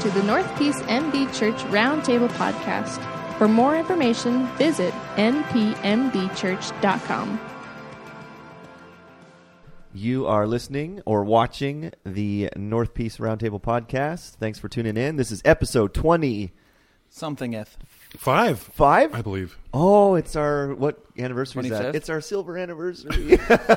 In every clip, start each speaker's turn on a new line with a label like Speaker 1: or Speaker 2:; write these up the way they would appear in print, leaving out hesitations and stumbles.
Speaker 1: to the North Peace MB Church Roundtable Podcast. For more information, visit npmbchurch.com.
Speaker 2: You are listening or watching the North Peace Roundtable Podcast. Thanks for tuning in. This is episode 20.
Speaker 3: Somethingeth.
Speaker 4: Five,
Speaker 2: I
Speaker 4: believe.
Speaker 2: Oh, it's our, what anniversary is
Speaker 3: 25th?
Speaker 2: that? It's our silver anniversary.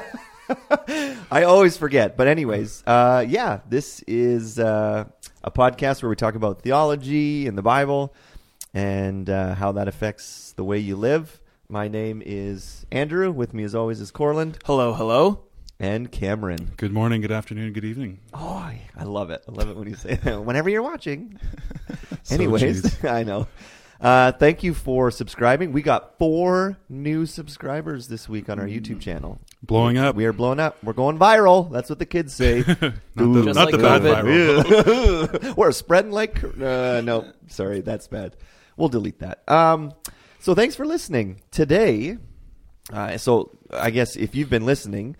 Speaker 2: I always forget. But anyways, this is a podcast where we talk about theology and the Bible and how that affects the way you live. My name is Andrew. With me as always is Corland.
Speaker 3: Hello, hello.
Speaker 2: And Cameron.
Speaker 4: Good morning, good afternoon, good evening.
Speaker 2: Oh, I love it. I love it when you say that. Whenever you're watching.
Speaker 4: So
Speaker 2: Anyways,
Speaker 4: cheesy.
Speaker 2: I know. Thank you for subscribing. We got 4 new subscribers this week on our YouTube channel.
Speaker 4: Blowing up.
Speaker 2: We are blowing up. We're going viral. That's what the kids say.
Speaker 4: Not
Speaker 3: Just
Speaker 4: the
Speaker 3: like
Speaker 4: bad
Speaker 3: COVID.
Speaker 4: viral.
Speaker 2: We're spreading like... no, sorry, that's bad. We'll delete that. So thanks for listening. Today, so I guess if you've been listening,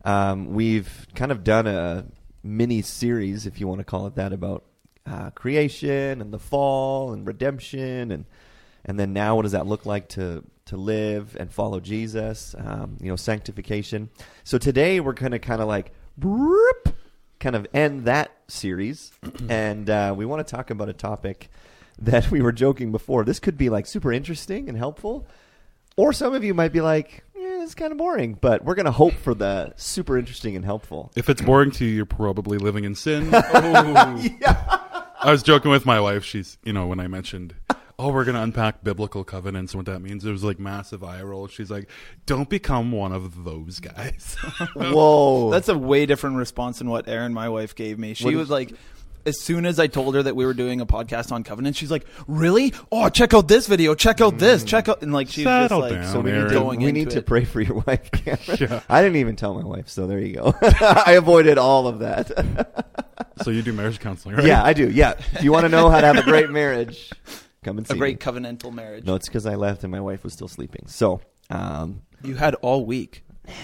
Speaker 2: we've kind of done a mini-series, if you want to call it that, about creation and the fall and redemption and then now what does that look like to live and follow Jesus, sanctification. So today we're going to kind of like kind of end that series and we want to talk about a topic that we were joking before. This could be like super interesting and helpful, or some of you might be like, it's kind of boring, but we're going to hope for the super interesting and helpful.
Speaker 4: If it's boring to you, you're probably living in sin.
Speaker 2: Yeah.
Speaker 4: I was joking with my wife. She's, when I mentioned, we're going to unpack biblical covenants and what that means. It was like massive eye roll. She's like, don't become one of those guys.
Speaker 2: Whoa.
Speaker 3: That's a way different response than what Erin, my wife, gave me. She was like, as soon as I told her that we were doing a podcast on covenant, she's like, really? Oh, check out this video. Check out this. Check out. And like, she was just
Speaker 4: Settle
Speaker 3: like,
Speaker 4: down,
Speaker 2: So
Speaker 4: Erin.
Speaker 2: we need to pray for your wife, Cameron.
Speaker 4: Yeah.
Speaker 2: I didn't even tell my wife, so there you go. I avoided all of that.
Speaker 4: So you do marriage counseling, right?
Speaker 2: Yeah, I do. Yeah. If you want to know how to have a great marriage, come and see
Speaker 3: a great
Speaker 2: me.
Speaker 3: covenantal marriage.
Speaker 2: No, it's because I left and my wife was still sleeping. So,
Speaker 3: You had all week.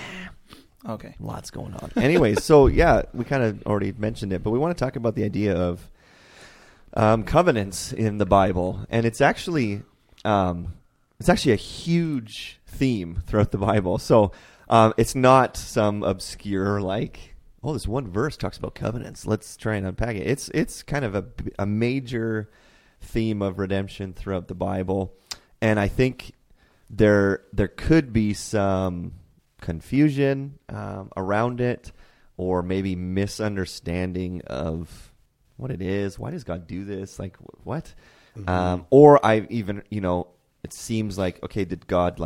Speaker 3: Okay.
Speaker 2: lots going on. Anyways, so yeah, we kind of already mentioned it, but we want to talk about the idea of covenants in the Bible, and it's actually a huge theme throughout the Bible. So it's not some obscure this one verse talks about covenants. Let's try and unpack it. It's kind of a major theme of redemption throughout the Bible, and I think there could be some confusion around it, or maybe misunderstanding of what it is. Why does God do this? Like, what?
Speaker 4: Mm-hmm.
Speaker 2: Or I even, it seems like, okay, did God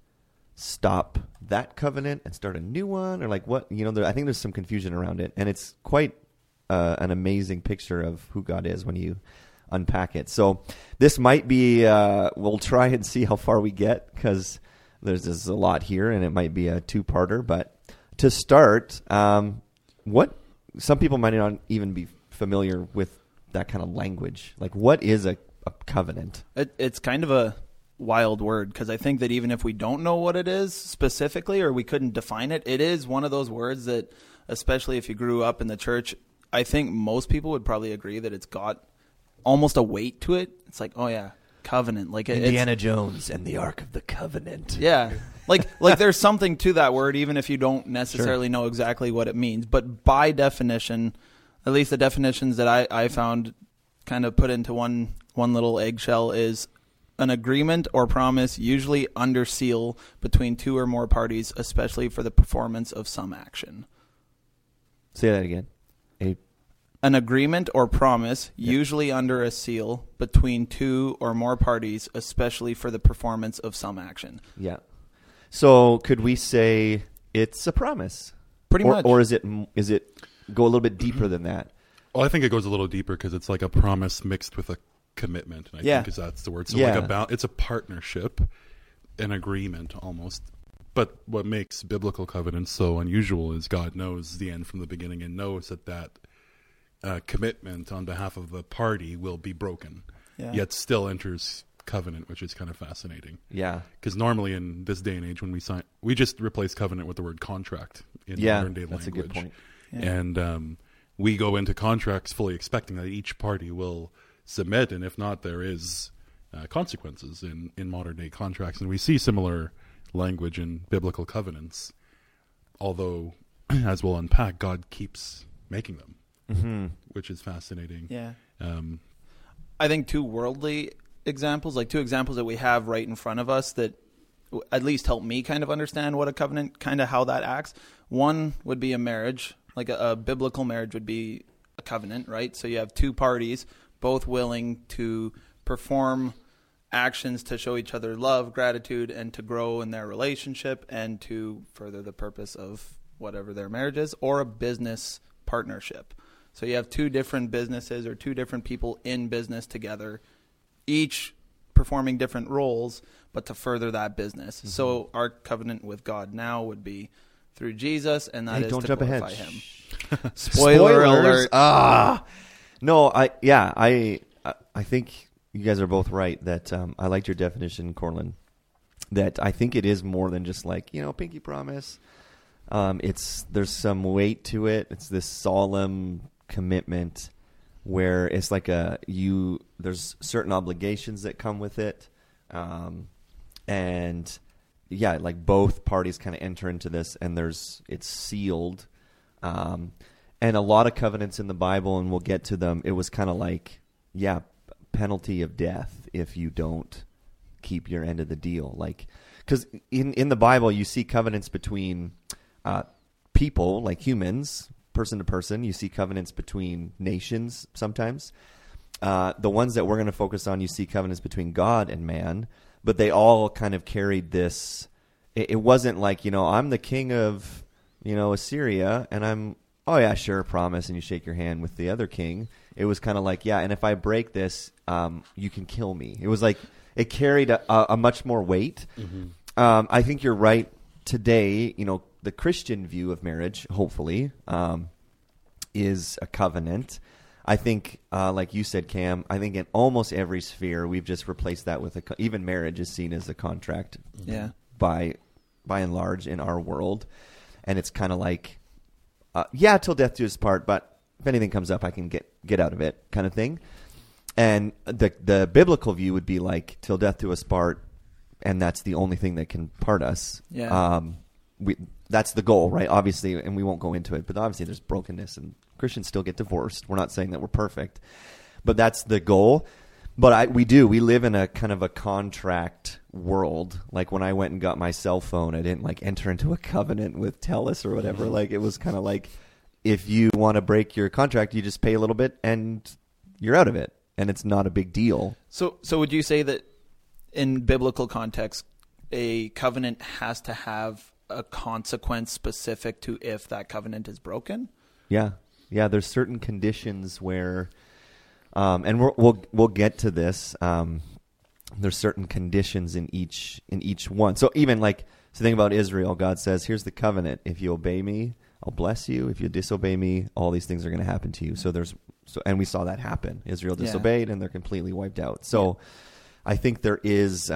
Speaker 2: stop that covenant and start a new one? Or what? I think there's some confusion around it. And it's quite an amazing picture of who God is when you unpack it. So this might be, we'll try and see how far we get, because there's a lot here and it might be a 2-parter. But to start, what some people might not even be familiar with that kind of language. What is a covenant?
Speaker 3: It's kind of a wild word, because I think that even if we don't know what it is specifically, or we couldn't define it, it is one of those words that, especially if you grew up in the church, I think most people would probably agree that it's got almost a weight to it. It's like, oh yeah, covenant.
Speaker 2: Indiana Jones and the Ark of the Covenant.
Speaker 3: Yeah. Like there's something to that word, even if you don't necessarily know exactly what it means. But by definition, at least the definitions that I found kind of put into one little eggshell, is an agreement or promise usually under seal between 2 or more parties, especially for the performance of some action.
Speaker 2: Say that again.
Speaker 3: An agreement or promise usually under a seal between 2 or more parties, especially for the performance of some action.
Speaker 2: Yeah. So could we say it's a promise?
Speaker 3: Pretty much.
Speaker 2: Or is it go a little bit deeper than that?
Speaker 4: Well, I think it goes a little deeper, because it's like a promise mixed with a commitment. And I think that's the word. So it's a partnership, an agreement almost. But what makes biblical covenants so unusual is God knows the end from the beginning and knows that commitment on behalf of the party will be broken, yet still enters covenant, which is kind of fascinating.
Speaker 2: Yeah.
Speaker 4: Because normally in this day and age, when we just replace covenant with the word contract in modern day language.
Speaker 2: That's a good point.
Speaker 4: Yeah. And we go into contracts fully expecting that each party will submit, and if not, there is consequences in modern day contracts. And we see similar language in biblical covenants, although, as we'll unpack, God keeps making them, which is fascinating.
Speaker 3: Yeah. I think two worldly examples, like two examples that we have right in front of us that at least help me kind of understand what a covenant, kind of how that acts. One would be a marriage, like a biblical marriage would be a covenant, right? So you have two parties, both willing to perform actions to show each other love, gratitude, and to grow in their relationship and to further the purpose of whatever their marriage is, or a business partnership. So you have two different businesses or two different people in business together, each performing different roles, but to further that business. Mm-hmm. So our covenant with God now would be through Jesus, and that is to glorify Him. Spoiler alert.
Speaker 2: No, I think you guys are both right that I liked your definition, Corlin, that I think it is more than just like, pinky promise. There's some weight to it. It's this solemn commitment where it's like there's certain obligations that come with it. And yeah, like both parties kind of enter into this and it's sealed. And a lot of covenants in the Bible, and we'll get to them, it was kind of like, penalty of death if you don't keep your end of the deal. Like, because in the Bible, you see covenants between people, like humans, person to person. You see covenants between nations sometimes. The ones that we're going to focus on, you see covenants between God and man, but they all kind of carried this. It wasn't like, I'm the king of, Assyria, and I'm, oh yeah, sure, promise, and you shake your hand with the other king. It was kind of like, and if I break this, you can kill me. It was like, it carried a much more weight. Mm-hmm. I think you're right. Today, the Christian view of marriage, hopefully, is a covenant. I think, like you said, Cam, I think in almost every sphere, we've just replaced that with even marriage is seen as a contract.
Speaker 3: Yeah.
Speaker 2: By and large in our world. And it's kind of like, till death do us part, but if anything comes up, I can get out of it kind of thing. And the biblical view would be like, till death do us part, and that's the only thing that can part us.
Speaker 3: Yeah.
Speaker 2: That's the goal, right? Obviously, and we won't go into it, but obviously there's brokenness, and Christians still get divorced. We're not saying that we're perfect, but that's the goal. But we live in a kind of a contract world. Like when I went and got my cell phone, I didn't like enter into a covenant with TELUS or whatever. Like it was kind of like, if you want to break your contract, you just pay a little bit and you're out of it. And it's not a big deal.
Speaker 3: So would you say that in biblical context, a covenant has to have a consequence specific to if that covenant is broken?
Speaker 2: Yeah. There's certain conditions where, and we'll get to this. There's certain conditions in each one. So even like, so think about Israel. God says, "Here's the covenant. If you obey me, I'll bless you. If you disobey me, all these things are going to happen to you." And we saw that happen. Israel disobeyed, and they're completely wiped out. So I think there is,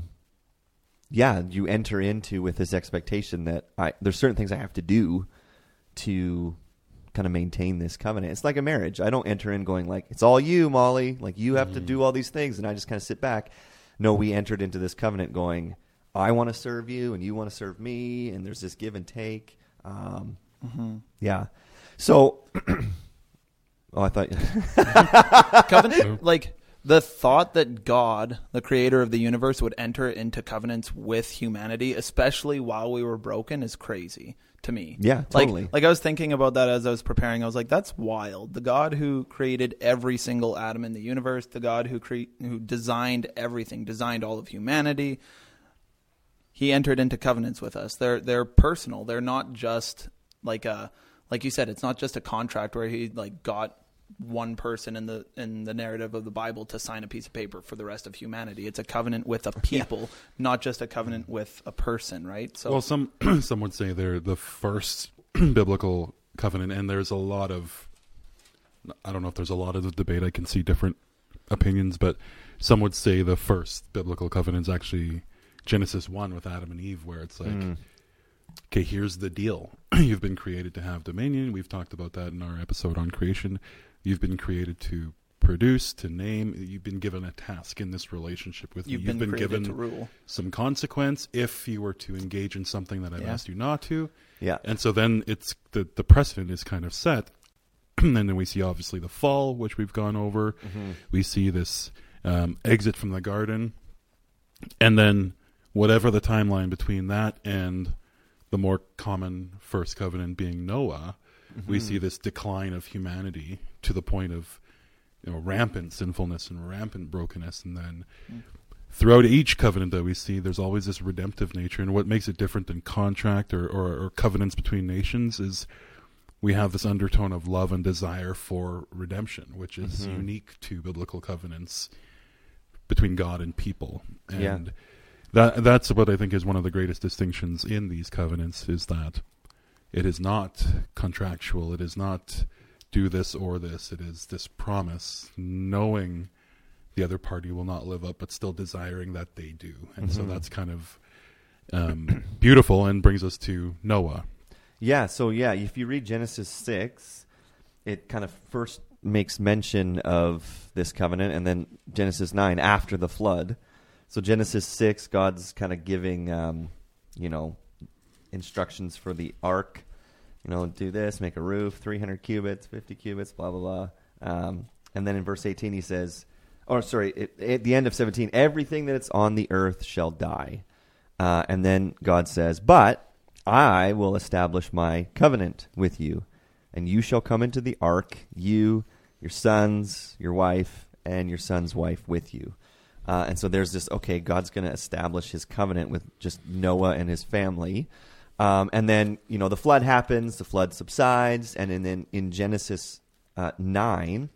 Speaker 2: you enter into with this expectation that there's certain things I have to do to kind of maintain this covenant. It's like a marriage. I don't enter in going like, it's all you, Molly. Like you have to do all these things, and I just kind of sit back. No, we entered into this covenant going, I want to serve you, and you want to serve me, and there's this give and take. Yeah. So, I thought
Speaker 3: covenant, like the thought that God, the creator of the universe, would enter into covenants with humanity, especially while we were broken, is crazy to me.
Speaker 2: Yeah, totally.
Speaker 3: Like I was thinking about that as I was preparing. I was like, that's wild. The God who created every single atom in the universe, the God who designed everything, designed all of humanity, He entered into covenants with us. They're personal. They're not just like you said, it's not just a contract where He like got one person in the narrative of the Bible to sign a piece of paper for the rest of humanity. It's a covenant with a people, not just a covenant with a person, right? So,
Speaker 4: well, some would say they're the first biblical covenant, and there's a lot of, I don't know if there's a lot of the debate. I can see different opinions, but some would say the first biblical covenant is actually Genesis 1 with Adam and Eve, where it's like, okay, here's the deal. You've been created to have dominion. We've talked about that in our episode on creation. You've been created to produce, to name. You've been given a task in this relationship with me.
Speaker 3: You've been
Speaker 4: given
Speaker 3: to rule.
Speaker 4: some consequence if you were to engage in something that I've asked you not to.
Speaker 2: Yeah.
Speaker 4: And so then it's the precedent is kind of set. And then we see obviously the fall, which we've gone over. Mm-hmm. We see this exit from the garden. And then whatever the timeline between that and the more common first covenant being Noah, we see this decline of humanity to the point of rampant sinfulness and rampant brokenness. And then throughout each covenant that we see, there's always this redemptive nature. And what makes it different than contract or covenants between nations is we have this undertone of love and desire for redemption, which is unique to biblical covenants between God and people. And that's what I think is one of the greatest distinctions in these covenants, is that it is not contractual. It is not do this or this. It is this promise, knowing the other party will not live up, but still desiring that they do. And so that's kind of beautiful and brings us to Noah.
Speaker 2: Yeah, so if you read Genesis 6, it kind of first makes mention of this covenant, and then Genesis 9 after the flood. So Genesis 6, God's kind of giving, instructions for the ark. Do this, make a roof, 300 cubits, 50 cubits, blah, blah, blah. And then in verse 18 he says, at the end of 17, everything that is on the earth shall die. And then God says, but I will establish my covenant with you, and you shall come into the ark, you, your sons, your wife, and your son's wife with you. And so there's this, God's going to establish his covenant with just Noah and his family. And then, the flood happens, the flood subsides, and then in Genesis 9,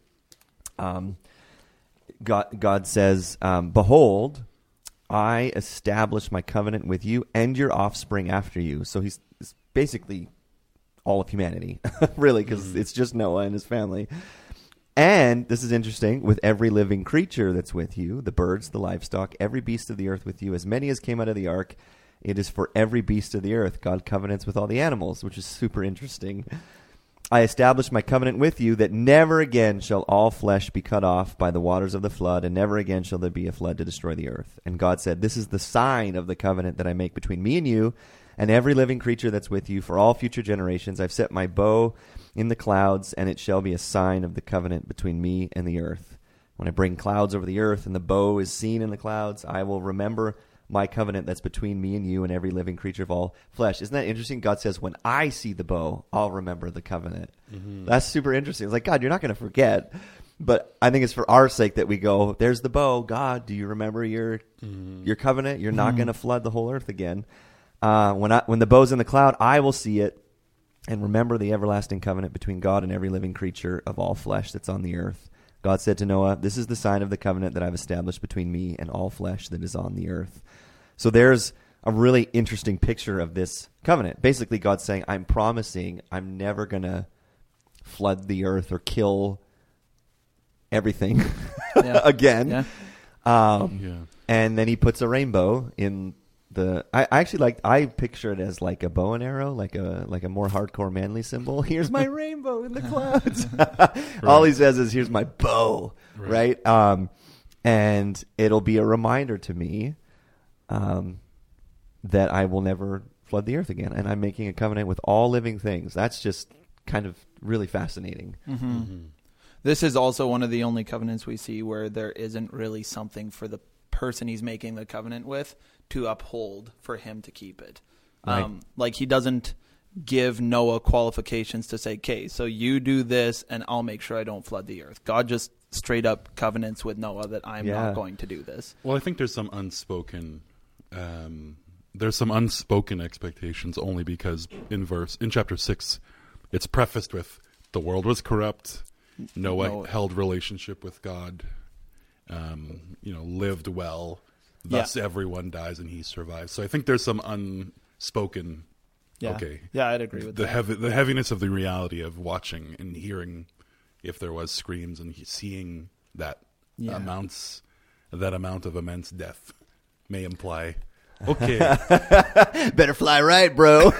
Speaker 2: God says, behold, I establish my covenant with you and your offspring after you. So he's basically all of humanity, really, because it's just Noah and his family. And this is interesting, with every living creature that's with you, the birds, the livestock, every beast of the earth with you, as many as came out of the ark, it is for every beast of the earth. God covenants with all the animals, which is super interesting. I establish my covenant with you that never again shall all flesh be cut off by the waters of the flood, and never again shall there be a flood to destroy the earth. And God said, this is the sign of the covenant that I make between me and you and every living creature that's with you for all future generations. I've set my bow in the clouds, and it shall be a sign of the covenant between me and the earth. When I bring clouds over the earth and the bow is seen in the clouds, I will remember my covenant that's between me and you and every living creature of all flesh. Isn't that interesting? God says, when I see the bow, I'll remember the covenant. That's super interesting. It's like, God, you're not going to forget. But I think it's for our sake that we go, there's the bow. God, do you remember your covenant? You're not going to flood the whole earth again. When the bow's in the cloud, I will see it and remember the everlasting covenant between God and every living creature of all flesh that's on the earth. God said to Noah, this is the sign of the covenant that I've established between me and all flesh that is on the earth. So there's a really interesting picture of this covenant. Basically, God's saying, I'm promising I'm never going to flood the earth or kill everything again. And then he puts a rainbow in the... I picture it as like a bow and arrow, like a more hardcore manly symbol. Here's my rainbow in the clouds. All he says is, here's my bow, right? And it'll be a reminder to me that I will never flood the earth again. And I'm making a covenant with all living things. That's just kind of really fascinating.
Speaker 3: This is also one of the only covenants we see where there isn't really something for the person he's making the covenant with to uphold for him to keep it. Right. Like he doesn't give Noah qualifications to say, okay, so you do this and I'll make sure I don't flood the earth. God just straight up covenants with Noah that I'm not going to do this.
Speaker 4: Well, I think there's some unspoken expectations, only because in chapter 6 it's prefaced with the world was corrupt, Noah held relationship with God, lived well, thus everyone dies and he survives. So I think there's some unspoken I'd agree with that. The heaviness of the reality of watching and hearing if there was screams and seeing that amount of immense death may imply,
Speaker 2: better fly right, bro.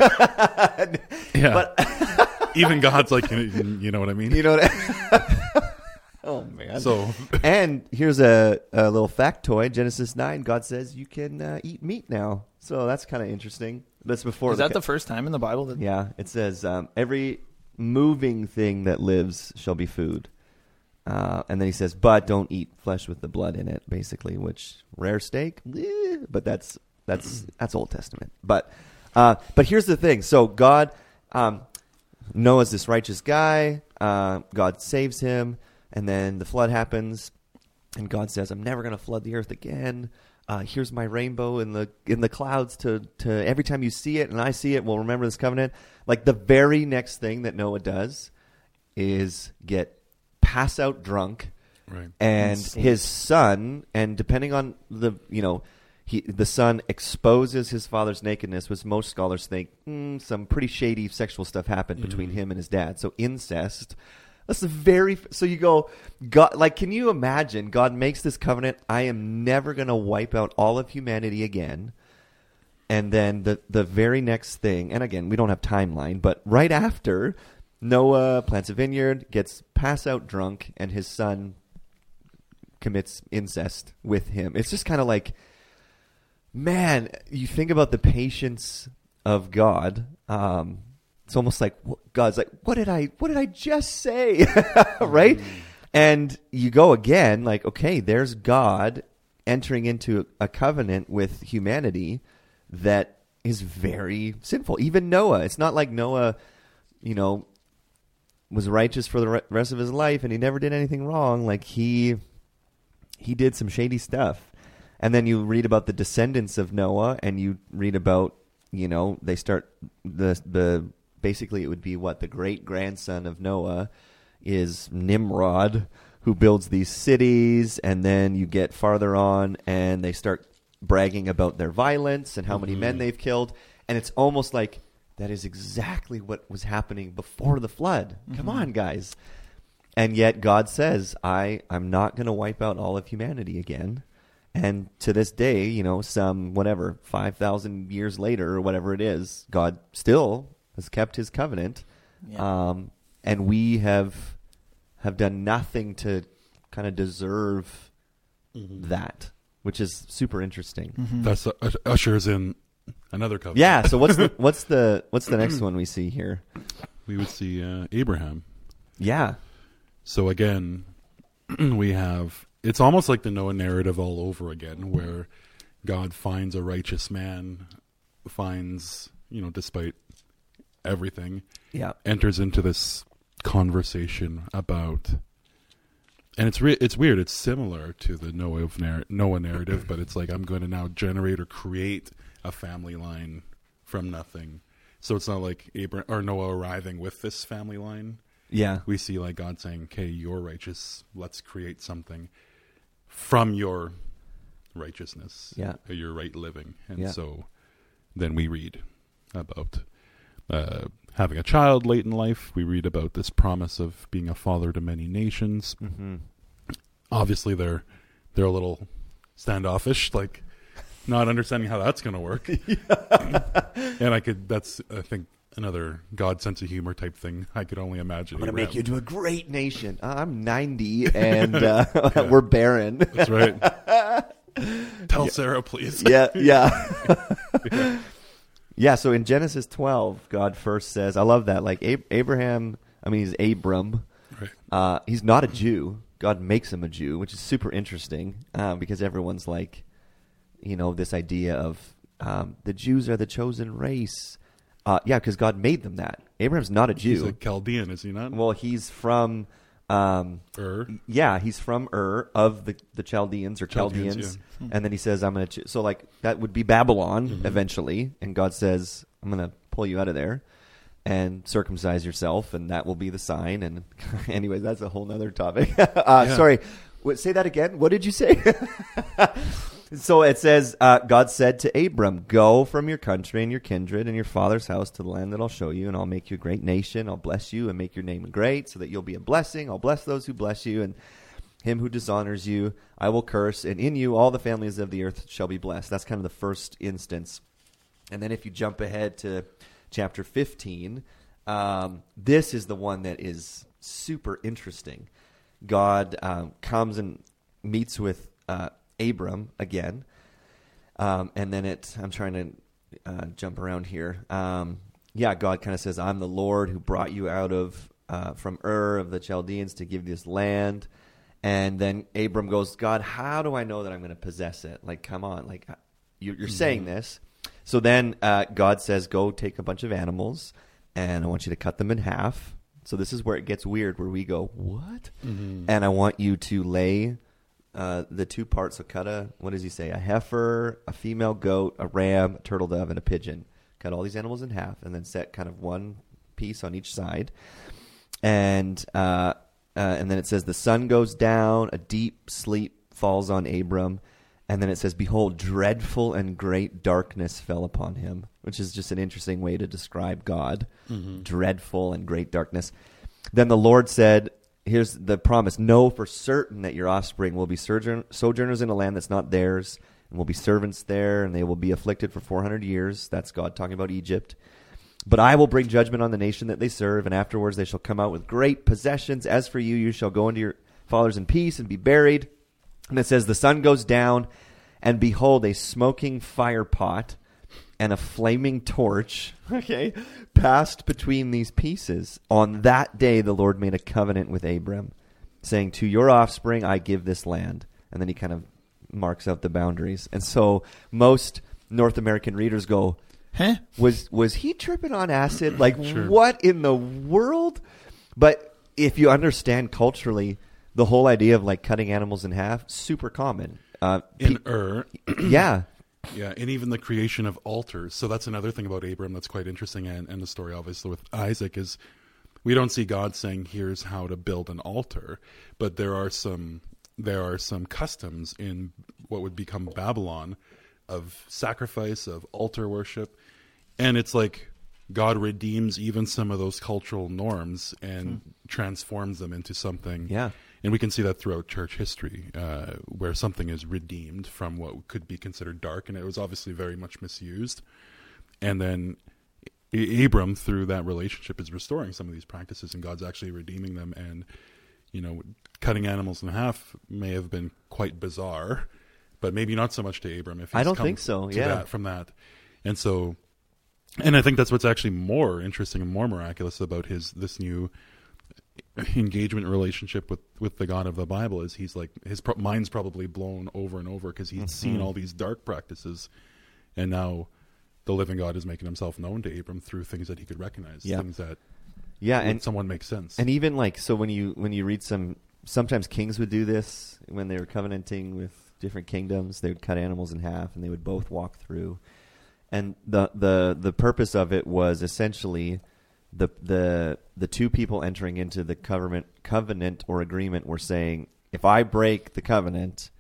Speaker 4: But even God's like, you know what I mean?
Speaker 2: You know what Oh, man.
Speaker 4: So,
Speaker 2: and here's a little factoid. Genesis 9, God says you can eat meat now. So that's kind of interesting. That's before.
Speaker 3: Is that the first time in the Bible?
Speaker 2: Yeah, it says every moving thing that lives shall be food. And then he says, but don't eat flesh with the blood in it, basically, which rare steak, but that's Old Testament. But here's the thing. So God, Noah's this righteous guy. God saves him, and then the flood happens, and God says, I'm never going to flood the earth again. Here's my rainbow in the clouds to every time you see it and I see it, we'll remember this covenant. Like the very next thing that Noah does is pass out drunk,
Speaker 4: right.
Speaker 2: And
Speaker 3: Insane.
Speaker 2: his son, and depending on the son exposes his father's nakedness, which most scholars think some pretty shady sexual stuff happened between him and his dad. So incest. That's so you go, God, like, can you imagine? God makes this covenant. I am never going to wipe out all of humanity again. And then the very next thing, and again, we don't have timeline, but right after, Noah plants a vineyard, gets pass out drunk, and his son commits incest with him. It's just kind of like, man, you think about the patience of God. It's almost like God's like, what did I just say? Right? And you go again, like, okay, there's God entering into a covenant with humanity that is very sinful. Even Noah. It's not like Noah, was righteous for the rest of his life and he never did anything wrong. Like he did some shady stuff. And then you read about the descendants of Noah, and you read about, they start basically it would be the great-grandson of Noah is Nimrod, who builds these cities, and then you get farther on and they start bragging about their violence and how many men they've killed. And it's almost like that is exactly what was happening before the flood. Come on, guys. And yet God says, I'm not going to wipe out all of humanity again. And to this day, some 5,000 years later or whatever it is, God still has kept his covenant. Yeah. And we have done nothing to kind of deserve that, which is super interesting.
Speaker 4: That's ushers in another covenant.
Speaker 2: Yeah. So what's the next one we see here?
Speaker 4: We would see Abraham.
Speaker 2: Yeah.
Speaker 4: So again, it's almost like the Noah narrative all over again, where God finds a righteous man, despite everything, enters into this conversation about, and it's weird. It's similar to the Noah narrative, but it's like, I'm going to now generate or create a family line from nothing. So it's not like Noah arriving with this family line.
Speaker 2: Yeah.
Speaker 4: We see like God saying, okay, you're righteous. Let's create something from your righteousness, your right living. And so then we read about having a child late in life. We read about this promise of being a father to many nations. Mm-hmm. Obviously, they're a little standoffish, like not understanding how that's going to work. And that's, I think, another God sense of humor type thing. I could only imagine.
Speaker 2: I'm going to make you into a great nation. I'm 90 and we're barren.
Speaker 4: That's right. Tell Sarah, please.
Speaker 2: Yeah. Yeah, so in Genesis 12, God first says, I love that, like Abraham, he's Abram. Right. He's not a Jew. God makes him a Jew, which is super interesting because everyone's like, this idea of the Jews are the chosen race. Because God made them that. Abraham's not a Jew.
Speaker 4: He's a Chaldean, is he not?
Speaker 2: Well, he's from
Speaker 4: Ur.
Speaker 2: Yeah, he's from Ur of the Chaldeans or Chaldeans. Yeah. And then he says, I'm going to... So, like, that would be Babylon eventually. And God says, I'm going to pull you out of there and circumcise yourself, and that will be the sign. And anyway, that's a whole nother topic. Sorry. Say that again. What did you say? So it says, God said to Abram, go from your country and your kindred and your father's house to the land that I'll show you, and I'll make you a great nation. I'll bless you and make your name great so that you'll be a blessing. I'll bless those who bless you, and him who dishonors you I will curse, and in you all the families of the earth shall be blessed. That's kind of the first instance. And then if you jump ahead to chapter 15, this is the one that is super interesting. God comes and meets with Abram again. And then I'm trying to jump around here. God kind of says, I'm the Lord who brought you out of from Ur of the Chaldeans to give you this land. And then Abram goes, God, how do I know that I'm going to possess it? Like, come on, like you're saying this. So then God says, go take a bunch of animals, and I want you to cut them in half. So this is where it gets weird, where we go, what? Mm-hmm. And I want you to lay the two parts. So cut what does he say? A heifer, a female goat, a ram, a turtle dove, and a pigeon. Cut all these animals in half, and then set kind of one piece on each side. And then it says the sun goes down, a deep sleep falls on Abram. And then it says, behold, dreadful and great darkness fell upon him, which is just an interesting way to describe God. Mm-hmm. Dreadful and great darkness. Then the Lord said, here's the promise, know for certain that your offspring will be sojourners in a land that's not theirs, and will be servants there, and they will be afflicted for 400 years. That's God talking about Egypt. But I will bring judgment on the nation that they serve, and afterwards they shall come out with great possessions. As for you, you shall go into your fathers in peace and be buried. And it says, the sun goes down, and behold, a smoking fire pot and a flaming torch, passed between these pieces. On that day, the Lord made a covenant with Abram, saying, to your offspring, I give this land. And then he kind of marks out the boundaries. And so most North American readers go, huh? Was he tripping on acid? Like, sure. What in the world? But if you understand culturally, the whole idea of like cutting animals in half, super common.
Speaker 4: In Ur.
Speaker 2: Yeah.
Speaker 4: Yeah, and even the creation of altars. So that's another thing about Abram that's quite interesting, and the story obviously with Isaac is we don't see God saying here's how to build an altar, but there are some customs in what would become Babylon of sacrifice, of altar worship, and it's like God redeems even some of those cultural norms and transforms them into something.
Speaker 2: Yeah.
Speaker 4: And we can see that throughout church history, where something is redeemed from what could be considered dark, and it was obviously very much misused. And then Abram, through that relationship, is restoring some of these practices, and God's actually redeeming them. And, cutting animals in half may have been quite bizarre, but maybe not so much to Abram. If he's
Speaker 2: I don't think so, yeah.
Speaker 4: From that. And so, and I think that's what's actually more interesting and more miraculous about this new engagement relationship with the God of the Bible is he's like his mind's probably blown over and over because he's seen all these dark practices, and now the living God is making himself known to Abram through things that he could recognize, things that and someone makes sense.
Speaker 2: And even like so when you read sometimes kings would do this when they were covenanting with different kingdoms. They would cut animals in half and they would both walk through, and the purpose of it was essentially the two people entering into the covenant or agreement were saying, if I break the covenant,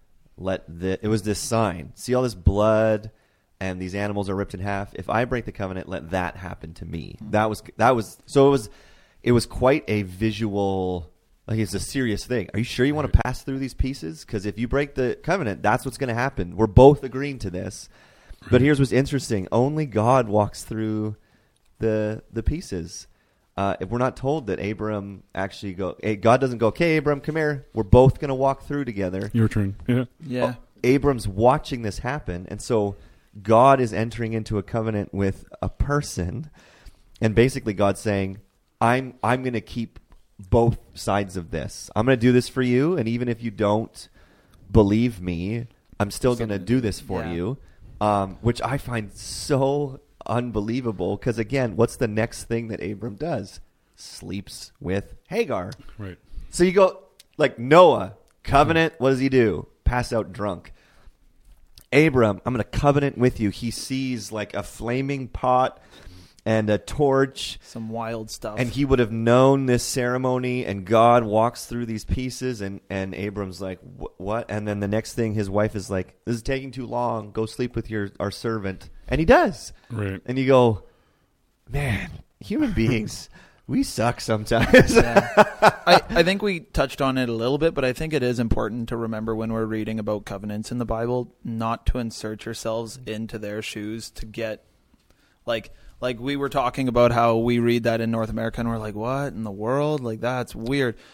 Speaker 2: it was this sign. See all this blood and these animals are ripped in half. If I break the covenant, let that happen to me. That was so it was quite a visual, like it's a serious thing. Are you sure you want to pass through these pieces? Because if you break the covenant, that's what's going to happen. We're both agreeing to this. But here's what's interesting. Only God walks through the pieces. If we're not told that Abram actually God doesn't go, okay, Abram, come here. We're both going to walk through together.
Speaker 4: Your turn.
Speaker 3: Yeah.
Speaker 2: Abram's watching this happen. And so God is entering into a covenant with a person. And basically God's saying, I'm going to keep both sides of this. I'm going to do this for you. And even if you don't believe me, I'm still going to do this for you. Which I find so unbelievable, because again, what's the next thing that Abram does? Sleeps with Hagar.
Speaker 4: Right.
Speaker 2: So you go like Noah, covenant, what does he do? Pass out drunk. Abram, I'm going to covenant with you. He sees like a flaming pot and a torch.
Speaker 3: Some wild stuff.
Speaker 2: And he would have known this ceremony, and God walks through these pieces, and Abram's like, what? And then the next thing, his wife is like, this is taking too long. Go sleep with our servant. And he does.
Speaker 4: Right.
Speaker 2: And you go, man, human beings, we suck sometimes.
Speaker 3: I think we touched on it a little bit, but I think it is important to remember when we're reading about covenants in the Bible, not to insert yourselves into their shoes to get, like we were talking about how we read that in North America and we're like, what in the world? Like, that's weird.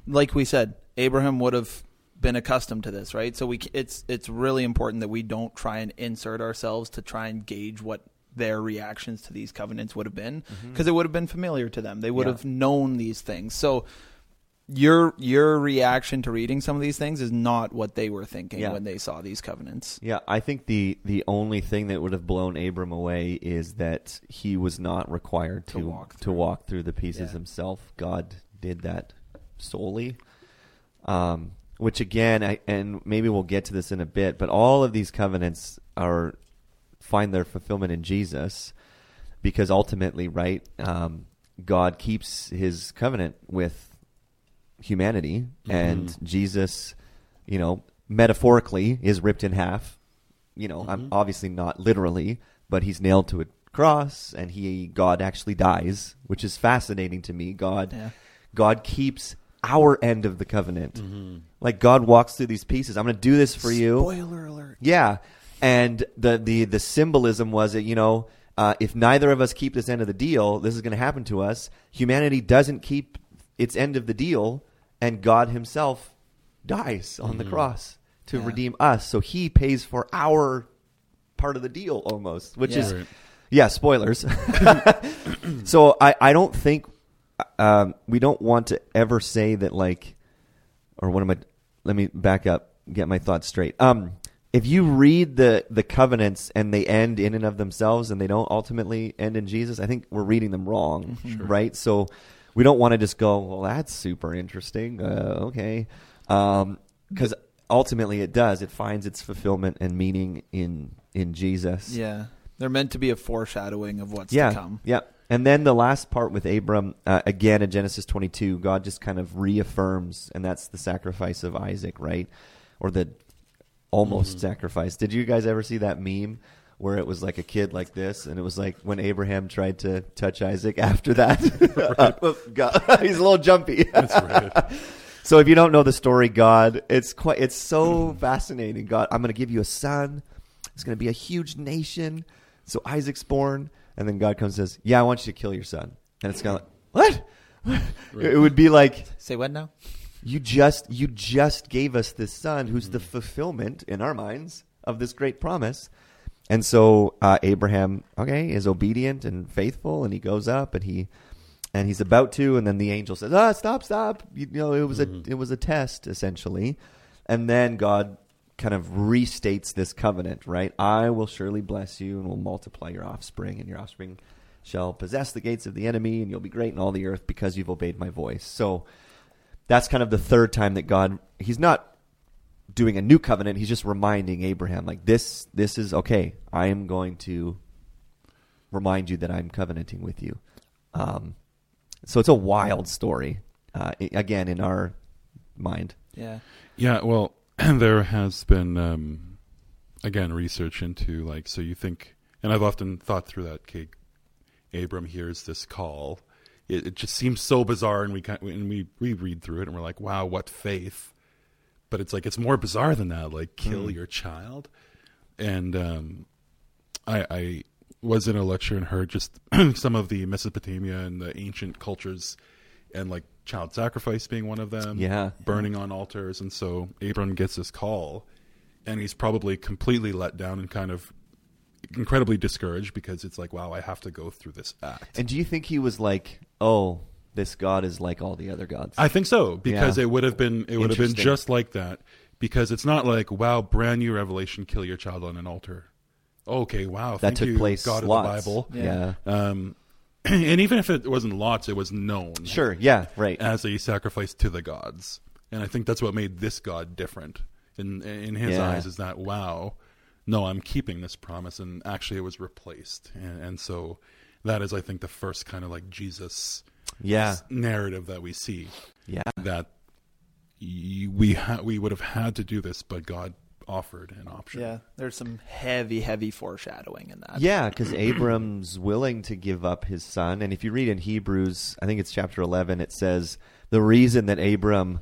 Speaker 3: like we said, Abraham would have been accustomed to this, right? So it's really important that we don't try and insert ourselves to try and gauge what their reactions to these covenants would have been, because it would have been familiar to them. They would have known these things. So your reaction to reading some of these things is not what they were thinking when they saw these covenants.
Speaker 2: Yeah, I think the only thing that would have blown Abram away is that he was not required to walk through the pieces himself. God did that solely. Which again, and maybe we'll get to this in a bit, but all of these covenants find their fulfillment in Jesus, because ultimately, right, God keeps his covenant with humanity, and Jesus, metaphorically is ripped in half. I'm obviously not literally, but he's nailed to a cross, and God actually dies, which is fascinating to me. God keeps our end of the covenant. Like, God walks through these pieces. I'm going to do this for you.
Speaker 3: Spoiler alert.
Speaker 2: Yeah. And the symbolism was that, if neither of us keep this end of the deal, this is going to happen to us. Humanity doesn't keep its end of the deal, and God himself dies on the cross to redeem us. So he pays for our part of the deal almost, which is, spoilers. So I don't think, we don't want to ever say that, like, or let me back up, get my thoughts straight. If you read the covenants and they end in and of themselves and they don't ultimately end in Jesus, I think we're reading them wrong, right? So we don't want to just go, well, that's super interesting. Okay. Because ultimately it does. It finds its fulfillment and meaning in Jesus.
Speaker 3: Yeah. They're meant to be a foreshadowing of what's to come.
Speaker 2: Yeah. And then the last part with Abram, again in Genesis 22, God just kind of reaffirms, and that's the sacrifice of Isaac, right? Or the almost sacrifice. Did you guys ever see that meme where it was like a kid like this, and it was like when Abraham tried to touch Isaac after that? He's a little jumpy.
Speaker 4: That's right.
Speaker 2: So if you don't know the story, it's so fascinating. God, I'm going to give you a son. It's going to be a huge nation. So Isaac's born. And then God comes and says, I want you to kill your son. And it's kind of like, what? Right. It would be like,
Speaker 3: say what now?
Speaker 2: You just gave us this son who's the fulfillment in our minds of this great promise. And so Abraham, is obedient and faithful, and he goes up and he's about to, and then the angel says, stop. It was a test essentially. And then God kind of restates this covenant, right? I will surely bless you and will multiply your offspring, and your offspring shall possess the gates of the enemy, and you'll be great in all the earth because you've obeyed my voice. So that's kind of the third time that he's not doing a new covenant. He's just reminding Abraham, like, this is okay. I am going to remind you that I'm covenanting with you. So it's a wild story, again, in our mind.
Speaker 3: Yeah.
Speaker 4: Yeah, well, there has been, again, research into, like, so you think, and I've often thought through that, okay, Abram hears this call. It just seems so bizarre, and we read through it, and we're like, wow, what faith. But it's like, it's more bizarre than that, like, kill your child. And I was in a lecture and heard just some of the Mesopotamia and the ancient cultures, and, like, child sacrifice being one of them, burning on altars. And so Abram gets this call, and he's probably completely let down and kind of incredibly discouraged, because it's like, wow, I have to go through this act.
Speaker 2: And do you think he was like, oh, this God is like all the other gods?
Speaker 4: I think so, because it would have been just like that, because it's not like, wow, brand new revelation, kill your child on an altar. Okay, wow,
Speaker 2: that took place
Speaker 4: God
Speaker 2: lots.
Speaker 4: of the Bible.
Speaker 2: Yeah.
Speaker 4: And even if it wasn't lots, it was known.
Speaker 2: Sure, yeah, right.
Speaker 4: As a sacrifice to the gods. And I think that's what made this God different in his eyes, is that, wow, no, I'm keeping this promise, and actually it was replaced. And so that is, I think, the first kind of like Jesus narrative that we see. Yeah. That we would have had to do this, but God offered an option.
Speaker 3: Yeah, there's some heavy foreshadowing in that.
Speaker 2: Yeah, because Abram's willing to give up his son. And if you read in Hebrews, I think it's chapter 11, it says the reason that Abram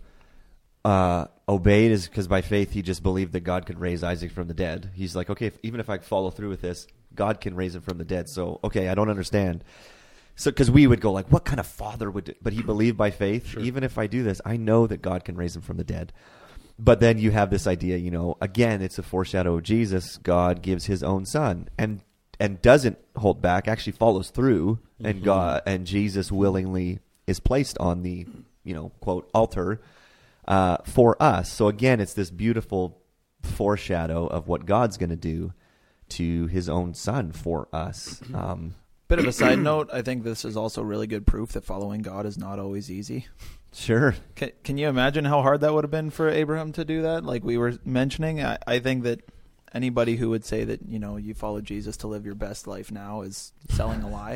Speaker 2: obeyed is because by faith he just believed that God could raise Isaac from the dead. He's like, okay, even if I follow through with this, God can raise him from the dead. So, okay, I don't understand. So, because we would go like, what kind of father would? But he believed by faith.
Speaker 4: Sure.
Speaker 2: Even if I do this, I know that God can raise him from the dead. But then you have this idea, again, it's a foreshadow of Jesus. God gives his own son and doesn't hold back, actually follows through, and Jesus willingly is placed on the, quote, altar for us. So again, it's this beautiful foreshadow of what God's going to do to his own son for us.
Speaker 3: Bit of a side note, I think this is also really good proof that following God is not always easy.
Speaker 2: Sure.
Speaker 3: Can you imagine how hard that would have been for Abraham to do that? Like we were mentioning, I think that anybody who would say that, you follow Jesus to live your best life now is selling a lie.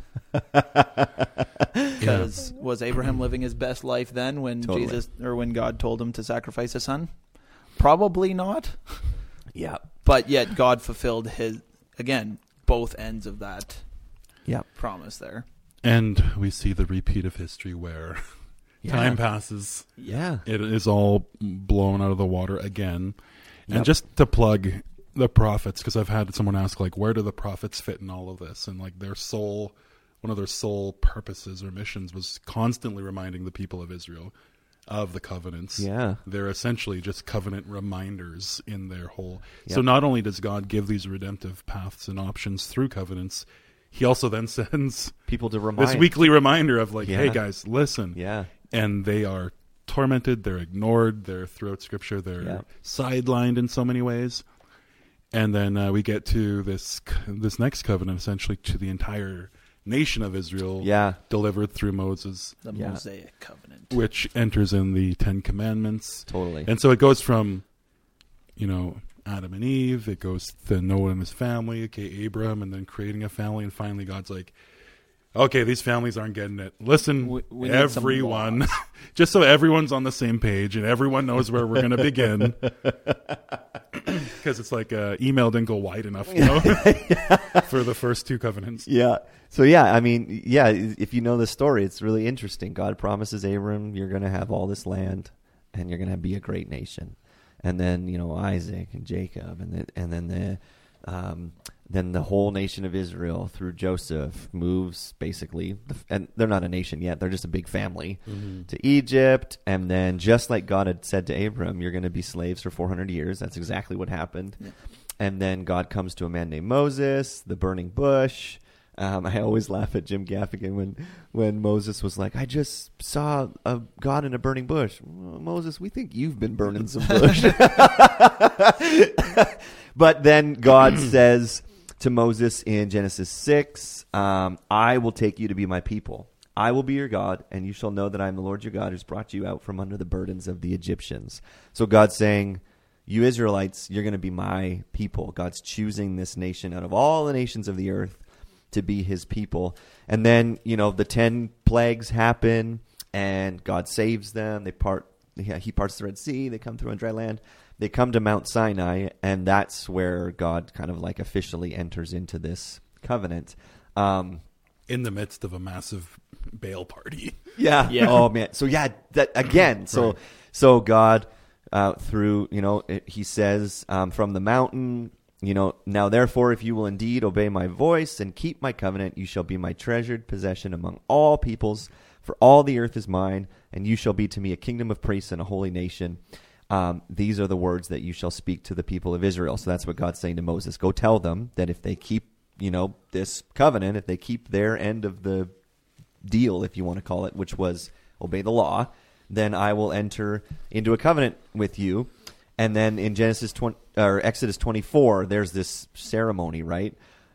Speaker 3: Because was Abraham living his best life then when when God told him to sacrifice his son? Probably not.
Speaker 2: Yeah.
Speaker 3: But yet God fulfilled both ends of that promise there.
Speaker 4: And we see the repeat of history where time passes.
Speaker 2: Yeah.
Speaker 4: It is all blown out of the water again. And just to plug the prophets, because I've had someone ask, like, where do the prophets fit in all of this? And like one of their sole purposes or missions was constantly reminding the people of Israel of the covenants.
Speaker 2: Yeah.
Speaker 4: They're essentially just covenant reminders in their whole. Yep. So not only does God give these redemptive paths and options through covenants, he also then sends
Speaker 2: people to remind
Speaker 4: this weekly reminder of like, hey guys, listen.
Speaker 2: Yeah.
Speaker 4: And they are tormented, they're ignored, they're throughout Scripture, they're sidelined in so many ways. And then we get to this next covenant, essentially to the entire nation of Israel, delivered through Moses.
Speaker 3: The Mosaic covenant.
Speaker 4: Which enters in the Ten Commandments.
Speaker 2: Totally.
Speaker 4: And so it goes from, Adam and Eve, it goes to Noah and his family, Abraham, and then creating a family, and finally God's like, okay, these families aren't getting it. Listen,
Speaker 3: we
Speaker 4: everyone, just so everyone's on the same page and everyone knows where we're going to begin. Because it's like email didn't go wide enough, for the first two covenants.
Speaker 2: Yeah. So, if you know the story, it's really interesting. God promises Abram, you're going to have all this land and you're going to be a great nation. And then, Isaac and Jacob and then the whole nation of Israel through Joseph moves basically, and they're not a nation yet, they're just a big family, to Egypt. And then just like God had said to Abram, you're going to be slaves for 400 years. That's exactly what happened. Yeah. And then God comes to a man named Moses, the burning bush. I always laugh at Jim Gaffigan when Moses was like, I just saw a God in a burning bush. Well, Moses, we think you've been burning some bush. But then God says to Moses in Genesis 6, I will take you to be my people. I will be your God, and you shall know that I am the Lord your God who's brought you out from under the burdens of the Egyptians. So God's saying, you Israelites, you're going to be my people. God's choosing this nation out of all the nations of the earth to be his people. And then, the 10 plagues happen and God saves them. He parts the Red Sea. They come through on dry land. They come to Mount Sinai, and that's where God kind of like officially enters into this covenant.
Speaker 4: In the midst of a massive Baal party.
Speaker 2: Yeah. Oh man. So that again. So God, through, he says, from the mountain, now therefore, if you will indeed obey my voice and keep my covenant, you shall be my treasured possession among all peoples, for all the earth is mine, and you shall be to me a kingdom of priests and a holy nation. These are the words that you shall speak to the people of Israel. So that's what God's saying to Moses. Go tell them that if they keep, this covenant, if they keep their end of the deal, if you want to call it, which was obey the law, then I will enter into a covenant with you. And then in Exodus 24, there's this ceremony, right?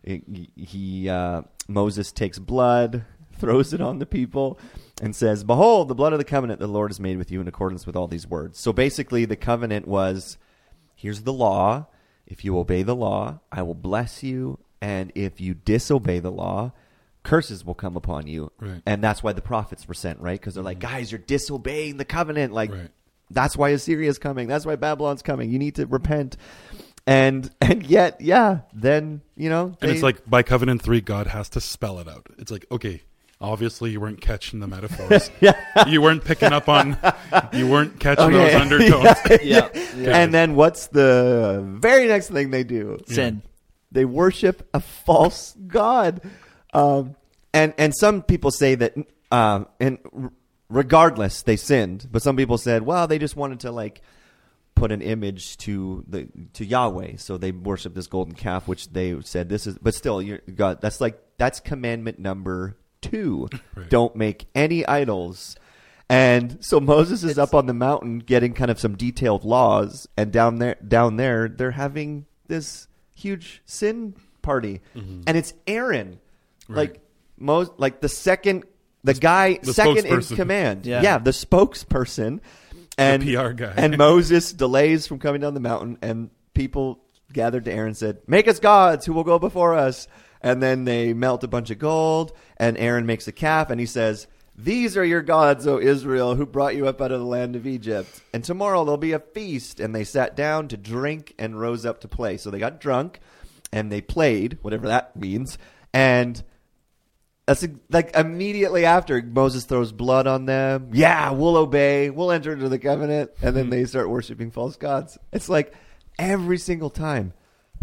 Speaker 2: Moses takes blood, throws it on the people, and says, behold, the blood of the covenant the Lord has made with you in accordance with all these words. So basically the covenant was, here's the law. If you obey the law, I will bless you. And if you disobey the law, curses will come upon you.
Speaker 4: Right.
Speaker 2: And that's why the prophets were sent, right? Because they're like, guys, you're disobeying the covenant. Like, that's why Assyria's coming. That's why Babylon's coming. You need to repent. And yet, then,
Speaker 4: and it's like by covenant 3, God has to spell it out. It's like, okay, obviously you weren't catching the metaphors. You weren't picking up on, you weren't catching those undertones.
Speaker 2: And then what's the very next thing they do?
Speaker 3: Sin.
Speaker 2: They worship a false god. And some people say that, and regardless, they sinned. But some people said, well, they just wanted to like put an image to Yahweh, so they worship this golden calf, which they said this is. But still, God, that's commandment number 2. Right. Don't make any idols. And so Moses is up on the mountain getting kind of some detailed laws, and down there they're having this huge sin party, and it's Aaron,
Speaker 4: right.
Speaker 2: like the second in command, the spokesperson, and
Speaker 4: the PR guy.
Speaker 2: And Moses delays from coming down the mountain, and people gathered to Aaron and said, "Make us gods who will go before us." And then they melt a bunch of gold, and Aaron makes a calf, and he says, "These are your gods, O Israel, who brought you up out of the land of Egypt. And tomorrow there'll be a feast." And they sat down to drink and rose up to play. So they got drunk, and they played, whatever that means. And that's like immediately after, Moses throws blood on them. Yeah, we'll obey. We'll enter into the covenant. And then they start worshiping false gods. It's like every single time.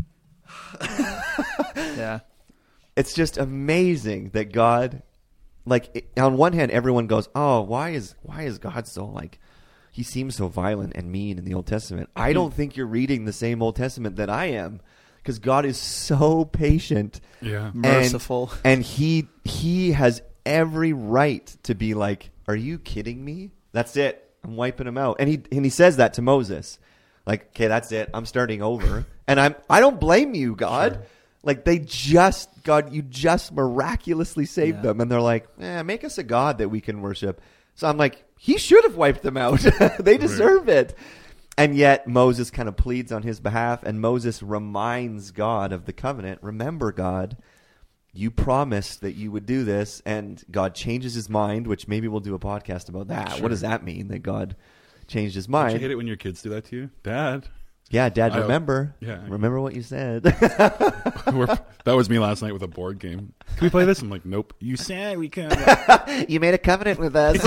Speaker 3: Yeah.
Speaker 2: It's just amazing that God, like, on one hand, everyone goes, "Oh, why is God so, like, he seems so violent and mean in the Old Testament." I don't think you're reading the same Old Testament that I am, because God is so patient,
Speaker 3: merciful,
Speaker 2: and he has every right to be like, "Are you kidding me? That's it. I'm wiping him out." And he says that to Moses, like, "Okay, that's it. I'm starting over." And I don't blame you, God. Sure. Like, you just miraculously saved them. And they're like, make us a God that we can worship. So I'm like, he should have wiped them out. They deserve it. And yet Moses kind of pleads on his behalf. And Moses reminds God of the covenant. Remember, God, you promised that you would do this. And God changes his mind, which maybe we'll do a podcast about that. Sure. What does that mean, that God changed his mind?
Speaker 4: Don't you hate it when your kids do that to you? Dad.
Speaker 2: Yeah, Dad, remember. Remember what you said.
Speaker 4: That was me last night with a board game. Can we play this? I'm like, nope. You said we can.
Speaker 2: You made a covenant with us.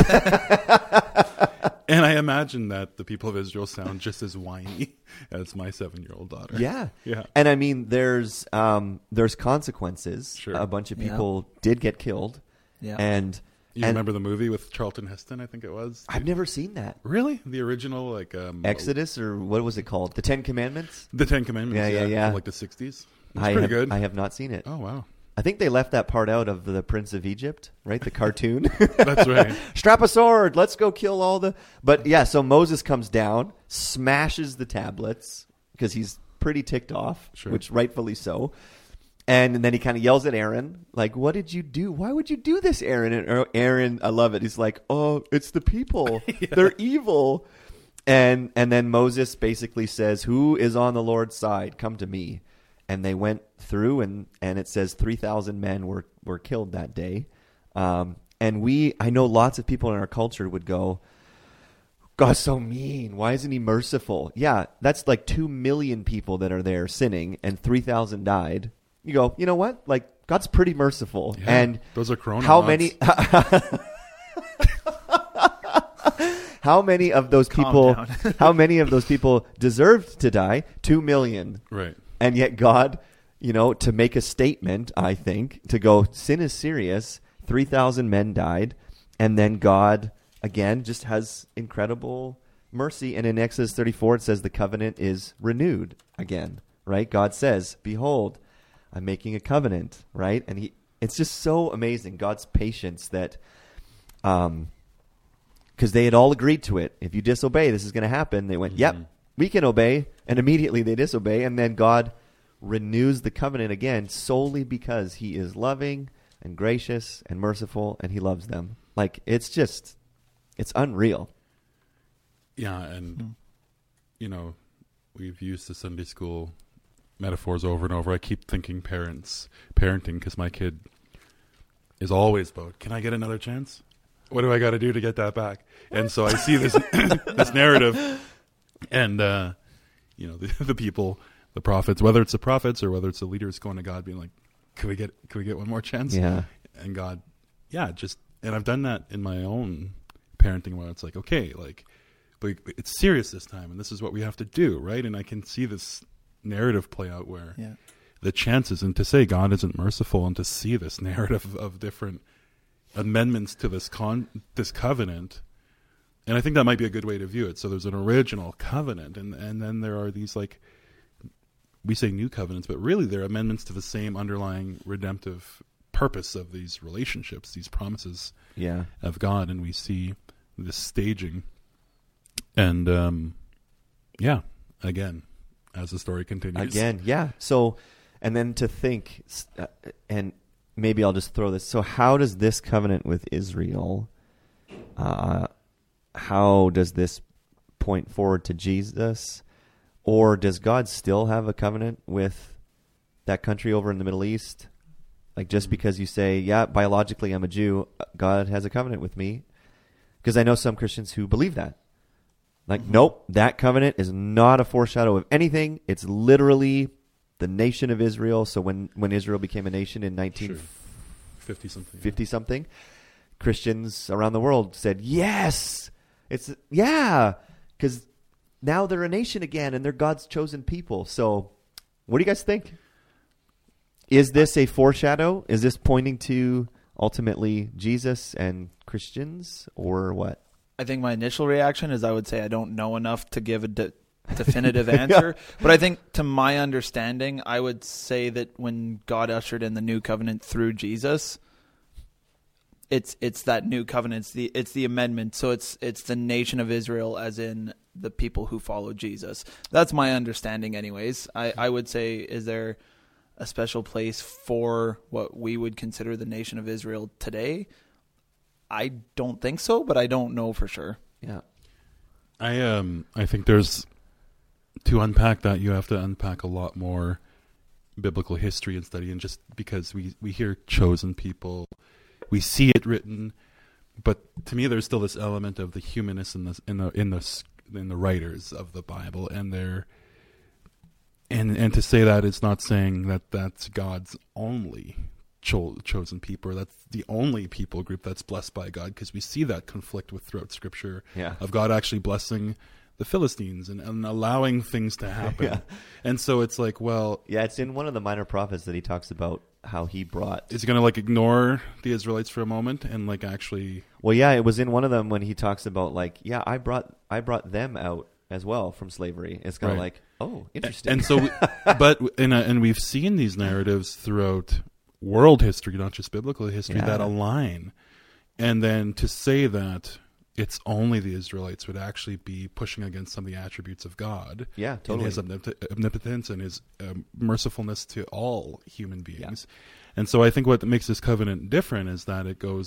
Speaker 4: And I imagine that the people of Israel sound just as whiny as my 7-year-old daughter.
Speaker 2: Yeah. And I mean, there's consequences. Sure. A bunch of people did get killed. Yeah. And
Speaker 4: you remember the movie with Charlton Heston, I think it was?
Speaker 2: I've never seen that.
Speaker 4: Really? The original, like...
Speaker 2: Exodus, or what was it called? The Ten Commandments?
Speaker 4: The Ten Commandments, yeah. Like the 60s. It's pretty good.
Speaker 2: I have not seen it.
Speaker 4: Oh, wow.
Speaker 2: I think they left that part out of the Prince of Egypt, right? The cartoon.
Speaker 4: That's right.
Speaker 2: Strap a sword. Let's go kill all the... But yeah, so Moses comes down, smashes the tablets, because he's pretty ticked off, which rightfully so. And then he kind of yells at Aaron, like, "What did you do? Why would you do this, Aaron?" And Aaron, I love it. He's like, "Oh, it's the people. They're evil." And then Moses basically says, "Who is on the Lord's side? Come to me." And they went through, and it says 3,000 men were killed that day. And I know lots of people in our culture would go, "God's so mean. Why isn't he merciful?" Yeah, that's like 2 million people that are there sinning, and 3,000 died. You go, you know what? Like, God's pretty merciful. Yeah, and
Speaker 4: those are Corona
Speaker 2: how many how many of those people deserved to die? 2 million.
Speaker 4: Right.
Speaker 2: And yet God, to make a statement, I think, to go, sin is serious. 3,000 men died. And then God, again, just has incredible mercy. And in Exodus 34, it says the covenant is renewed again, right? God says, "Behold, I'm making a covenant," right? And it's just so amazing, God's patience, that because they had all agreed to it. If you disobey, this is going to happen. They went, "Yep, we can obey." And immediately they disobey. And then God renews the covenant again, solely because he is loving and gracious and merciful, and he loves them. Like, it's unreal.
Speaker 4: Yeah. And, we've used the Sunday school metaphors over and over. I keep thinking parenting, because my kid is always about, "Can I get another chance? What do I got to do to get that back?" And so I see this this narrative, and the people, the prophets, whether it's the prophets or whether it's the leaders, going to God being like, "Could we get one more chance?"
Speaker 2: Yeah.
Speaker 4: And God, and I've done that in my own parenting, where it's like, okay, like, but it's serious this time, and this is what we have to do, right? And I can see this narrative play out where the chances, and to say God isn't merciful, and to see this narrative of different amendments to this covenant. And I think that might be a good way to view it. So there's an original covenant, and then there are these, like, we say new covenants, but really they're amendments to the same underlying redemptive purpose of these relationships, these promises of God. And we see this staging. And, again, as the story continues.
Speaker 2: So, and then to think, and maybe I'll just throw this. So how does this covenant with Israel, how does this point forward to Jesus? Or does God still have a covenant with that country over in the Middle East? Like, just because you say, yeah, biologically I'm a Jew, God has a covenant with me. Because I know some Christians who believe that. Like, nope, that covenant is not a foreshadow of anything. It's literally the nation of Israel. So when Israel became a nation in 1950-something, Christians around the world said, yes, because now they're a nation again and they're God's chosen people. So what do you guys think? Is this a foreshadow? Is this pointing to ultimately Jesus and Christians, or what?
Speaker 3: I think my initial reaction is I would say I don't know enough to give a definitive answer. But I think, to my understanding, I would say that when God ushered in the new covenant through Jesus, it's that new covenant. It's the amendment. So it's the nation of Israel, as in the people who follow Jesus. That's my understanding anyways. I would say, is there a special place for what we would consider the nation of Israel today? I don't think so, but I don't know for sure.
Speaker 2: Yeah.
Speaker 4: I think there's, to unpack that, you have to unpack a lot more biblical history and study, and just because we hear chosen people, we see it written, but to me there's still this element of the humanness in the writers of the Bible, and and to say that it's not saying that that's God's only chosen people, or that's the only people group that's blessed by God, because we see that conflict throughout Scripture of God actually blessing the Philistines and allowing things to happen. And so it's like, well,
Speaker 2: it's in one of the minor prophets that he talks about how he brought.
Speaker 4: Is he going to like ignore the Israelites for a moment and like actually?
Speaker 2: Well, it was in one of them when he talks about like, I brought them out as well from slavery. It's kind of like, oh, interesting.
Speaker 4: And so, and we've seen these narratives throughout world history, not just biblical history, that align. And then to say that it's only the Israelites would actually be pushing against some of the attributes of God.
Speaker 2: Yeah, totally.
Speaker 4: And his omnipotence and his mercifulness to all human beings. And so I think what makes this covenant different is that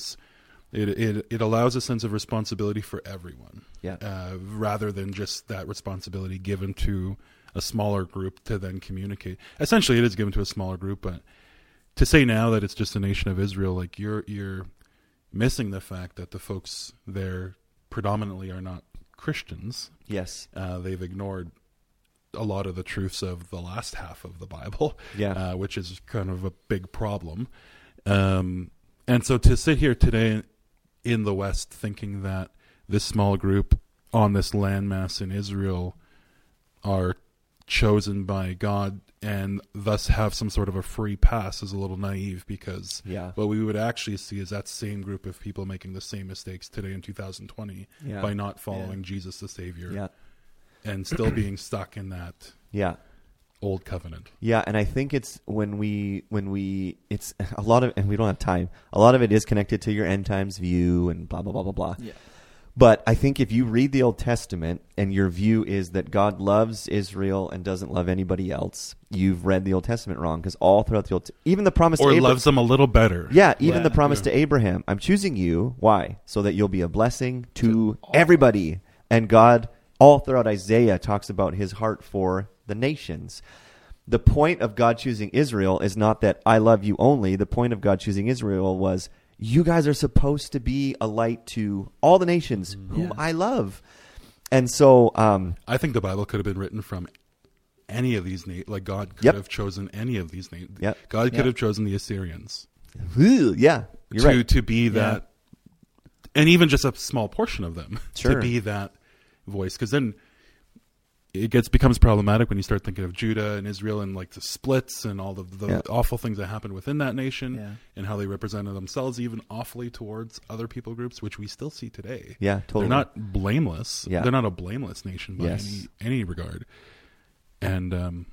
Speaker 4: it allows a sense of responsibility for everyone. Rather than just that responsibility given to a smaller group to then communicate. Essentially, it is given to a smaller group, but to say now that it's just the nation of Israel, like you're missing the fact that the folks there predominantly are not Christians.
Speaker 2: Yes.
Speaker 4: They've ignored a lot of the truths of the last half of the Bible, which is kind of a big problem. And so to sit here today in the West thinking that this small group on this landmass in Israel are chosen by God and thus have some sort of a free pass is a little naive, because what we would actually see is that same group of people making the same mistakes today in 2020 by not following Jesus the Savior and still being stuck in that old covenant.
Speaker 2: And I think it's when we it's a lot of, and we don't have time, a lot of it is connected to your end times view and blah blah blah blah blah. But I think if you read the Old Testament and your view is that God loves Israel and doesn't love anybody else, you've read the Old Testament wrong, because all throughout the even the promise to Abraham,
Speaker 4: loves them a little better.
Speaker 2: The promise to Abraham, I'm choosing you. Why? So that you'll be a blessing to everybody. And God, all throughout Isaiah, talks about his heart for the nations. The point of God choosing Israel is not that I love you only. The point of God choosing Israel was, you guys are supposed to be a light to all the nations whom I love. And so
Speaker 4: I think the Bible could have been written from any of these names. Like God could have chosen any of these names. God could have chosen the Assyrians.
Speaker 2: You're right.
Speaker 4: To be that, and even just a small portion of them to be that voice. Because then it becomes problematic when you start thinking of Judah and Israel and like the splits and all the awful things that happened within that nation and how they represented themselves even awfully towards other people groups, which we still see today.
Speaker 2: Yeah, totally.
Speaker 4: They're not blameless. Yeah. They're not a blameless nation by any regard. And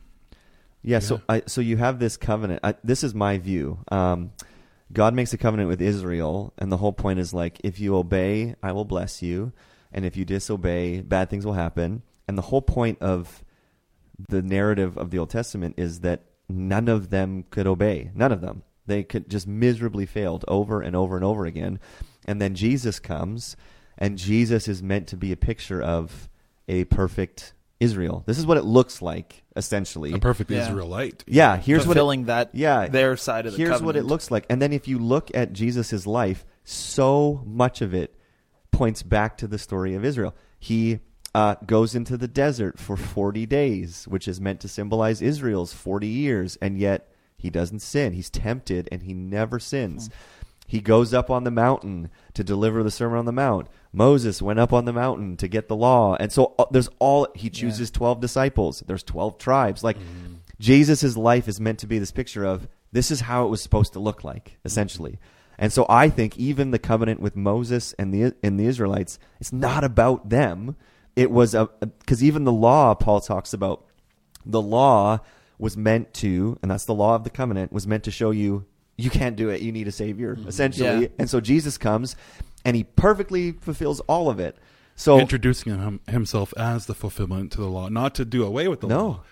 Speaker 2: so you have this covenant. This is my view. God makes a covenant with Israel, and the whole point is like, if you obey, I will bless you, and if you disobey, bad things will happen. And the whole point of the narrative of the Old Testament is that none of them could obey. None of them. They could just miserably failed over and over and over again. And then Jesus comes, and Jesus is meant to be a picture of a perfect Israel. This is what it looks like, essentially.
Speaker 4: A perfect Israelite.
Speaker 2: Yeah, here's
Speaker 3: fulfilling their side of the covenant.
Speaker 2: Here's what it looks like. And then if you look at Jesus' life, so much of it points back to the story of Israel. He goes into the desert for 40 days, which is meant to symbolize Israel's 40 years, and yet he doesn't sin. He's tempted, and he never sins. He goes up on the mountain to deliver the Sermon on the Mount. Moses went up on the mountain to get the law. And so he chooses 12 disciples. There's 12 tribes. Like, Jesus' life is meant to be this picture of, this is how it was supposed to look like, essentially. And so I think even the covenant with Moses and the Israelites, it's not about them. It was because even the law, Paul talks about, the law was meant to, and that's the law of the covenant, was meant to show you can't do it. You need a savior, essentially. Yeah. And so Jesus comes, and he perfectly fulfills all of it. So
Speaker 4: introducing himself as the fulfillment to the law, not to do away with the law.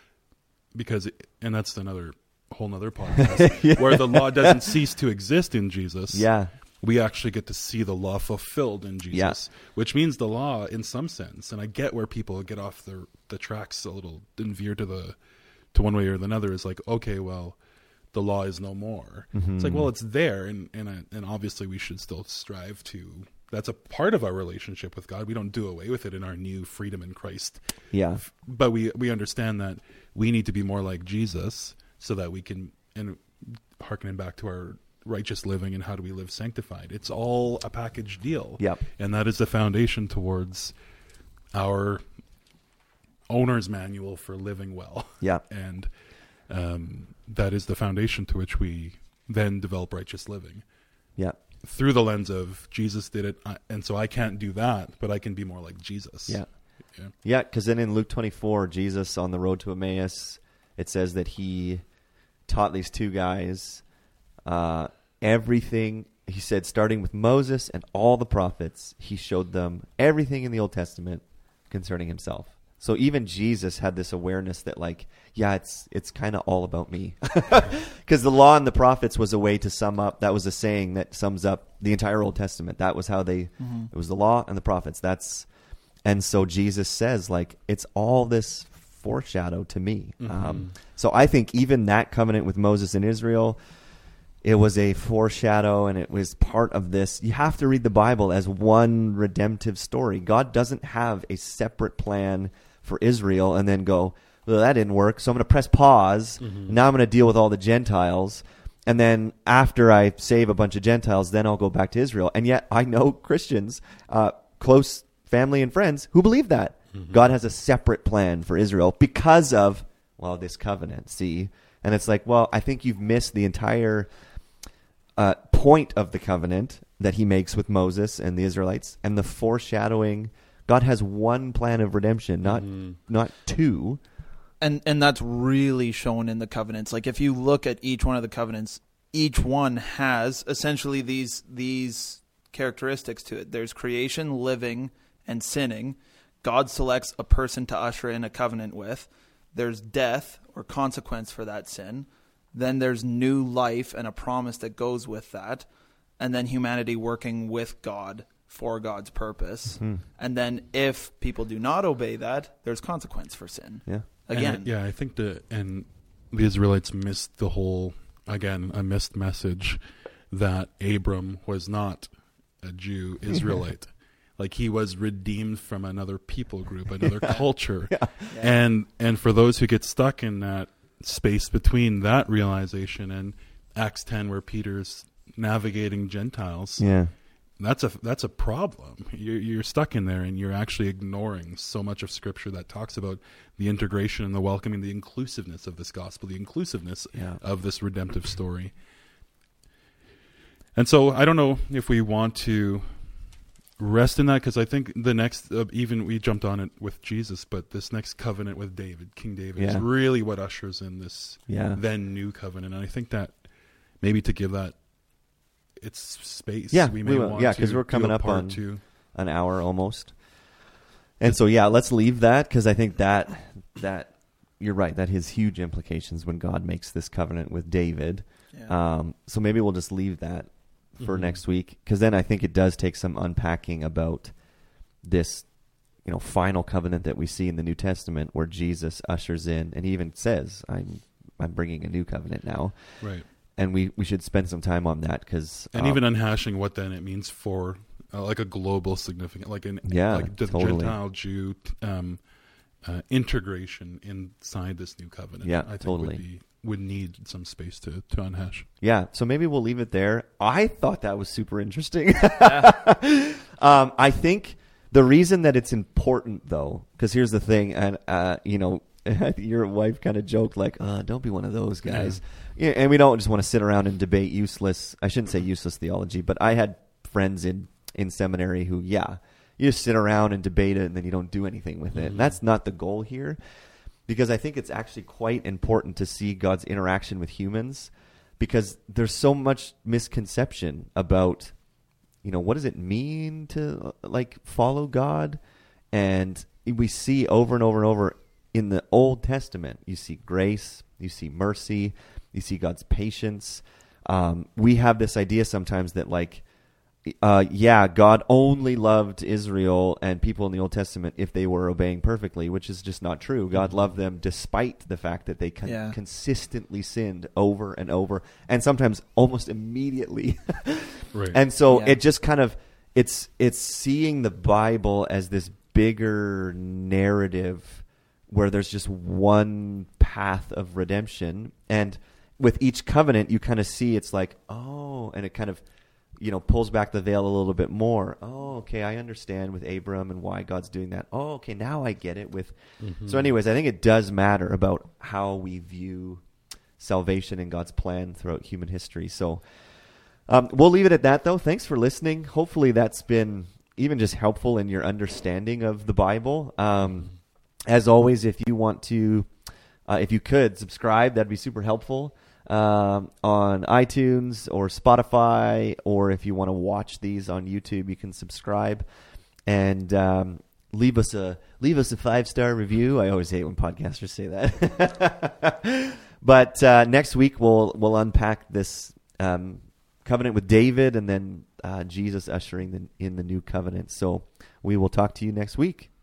Speaker 4: And that's another whole nother podcast where the law doesn't cease to exist in Jesus.
Speaker 2: Yeah.
Speaker 4: We actually get to see the law fulfilled in Jesus, which means the law in some sense. And I get where people get off the tracks a little and veer to one way or another. Is like, okay, well, the law is no more. Mm-hmm. It's like, well, it's there, and obviously we should still strive to. That's a part of our relationship with God. We don't do away with it in our new freedom in Christ.
Speaker 2: Yeah,
Speaker 4: but we understand that we need to be more like Jesus so that we can, and hearkening back to our righteous living and how do we live sanctified. It's all a package deal.
Speaker 2: Yep.
Speaker 4: And that is the foundation towards our owner's manual for living well.
Speaker 2: Yeah.
Speaker 4: And that is the foundation to which we then develop righteous living.
Speaker 2: Yeah.
Speaker 4: Through the lens of Jesus did it, and so I can't do that, but I can be more like Jesus.
Speaker 2: Yeah. Yeah, because then in Luke 24, Jesus on the road to Emmaus, it says that he taught these two guys everything. He said, starting with Moses and all the prophets, he showed them everything in the Old Testament concerning himself. So even Jesus had this awareness that, like, yeah, it's kind of all about me. Because the law and the prophets was a way to sum up. That was a saying that sums up the entire Old Testament. That was how it was the law and the prophets. And so Jesus says, like, it's all this foreshadow to me. Mm-hmm. So I think even that covenant with Moses and Israel, it was a foreshadow, and it was part of this. You have to read the Bible as one redemptive story. God doesn't have a separate plan for Israel and then go, well, that didn't work, so I'm going to press pause. Mm-hmm. Now I'm going to deal with all the Gentiles. And then after I save a bunch of Gentiles, then I'll go back to Israel. And yet I know Christians, close family and friends, who believe that. Mm-hmm. God has a separate plan for Israel because of, well, this covenant, see? And it's like, well, I think you've missed the entire point of the covenant that he makes with Moses and the Israelites, and the foreshadowing. God has one plan of redemption, not two.
Speaker 3: And that's really shown in the covenants. Like, if you look at each one of the covenants, each one has essentially these characteristics to it. There's creation, living, and sinning. God selects a person to usher in a covenant with. There's death or consequence for that sin. Then there's new life and a promise that goes with that. And then humanity working with God for God's purpose. Mm-hmm. And then if people do not obey that, there's consequence for sin.
Speaker 2: Yeah.
Speaker 3: Again.
Speaker 4: I think the Israelites missed the whole, again, a missed message that Abram was not a Jew Israelite. Like, he was redeemed from another people group, another culture. Yeah. And for those who get stuck in that space between that realization and Acts 10, where Peter's navigating Gentiles, that's a problem. You're stuck in there, and you're actually ignoring so much of Scripture that talks about the integration and the welcoming, the inclusiveness of this gospel, the inclusiveness of this redemptive story. And so I don't know if we want to rest in that, because I think the next, even we jumped on it with Jesus, but this next covenant with David, King David, is really what ushers in this then new covenant. And I think that maybe to give that its space, we may want to,
Speaker 2: because we're coming up on an hour almost. And so, let's leave that, because I think that you're right, that has huge implications when God makes this covenant with David. So maybe we'll just leave that for next week, because then I think it does take some unpacking about this, final covenant that we see in the New Testament, where Jesus ushers in, and he even says, "I'm bringing a new covenant now."
Speaker 4: Right.
Speaker 2: And we should spend some time on that, because
Speaker 4: even unhashing what then it means for like a global significant, like the Gentile Jew integration inside this new covenant.
Speaker 2: Yeah,
Speaker 4: I think
Speaker 2: totally.
Speaker 4: Would need some space to unhash.
Speaker 2: Yeah, so maybe we'll leave it there. I thought that was super interesting. I think the reason that it's important, though, because here's the thing, and your wife kind of joked like, "Don't be one of those guys." Yeah, and we don't just want to sit around and debate I shouldn't say useless theology, but I had friends in seminary who, you just sit around and debate it, and then you don't do anything with it. And that's not the goal here. Because I think it's actually quite important to see God's interaction with humans, because there's so much misconception about, what does it mean to follow God? And we see over and over and over in the Old Testament, you see grace, you see mercy, you see God's patience. We have this idea sometimes that God only loved Israel and people in the Old Testament if they were obeying perfectly, which is just not true. God loved them despite the fact that they consistently sinned over and over, and sometimes almost immediately.
Speaker 4: Right.
Speaker 2: And so it just kind of, it's seeing the Bible as this bigger narrative where there's just one path of redemption. And with each covenant, you kind of see it's like, and it kind of, pulls back the veil a little bit more. Oh, okay, I understand with Abram and why God's doing that. Oh, okay, now I get it with... So anyways, I think it does matter about how we view salvation and God's plan throughout human history. So we'll leave it at that, though. Thanks for listening. Hopefully that's been even just helpful in your understanding of the Bible. As always, if you want to... if you could subscribe, that'd be super helpful. On iTunes or Spotify, or if you want to watch these on YouTube, you can subscribe and leave us a 5-star review. I always hate when podcasters say that. But next week we'll unpack this covenant with David, and then Jesus ushering in the new covenant. So we will talk to you next week.